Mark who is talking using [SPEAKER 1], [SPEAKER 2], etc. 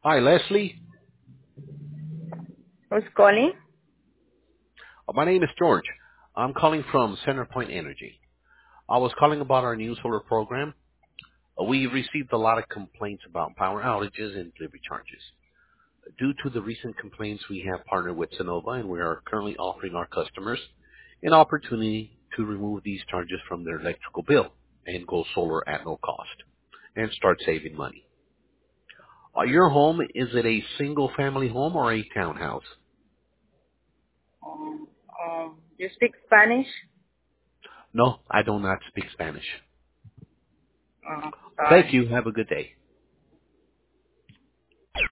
[SPEAKER 1] Hi, Leslie.
[SPEAKER 2] Who's calling?
[SPEAKER 1] My name is George. I'm calling from CenterPoint Energy. I was calling about our new solar program. We received a lot of complaints about power outages and delivery charges. Due to the recent complaints, we have partnered with Sonova, and we are currently offering our customers an opportunity to remove these charges from their electrical bill and go solar at no cost and start saving money. Your home, is it a single-family home or a townhouse?
[SPEAKER 2] You speak Spanish?
[SPEAKER 1] No, I do not speak Spanish.
[SPEAKER 2] Oh,
[SPEAKER 1] Thank
[SPEAKER 2] sorry.
[SPEAKER 1] you. Have a good day.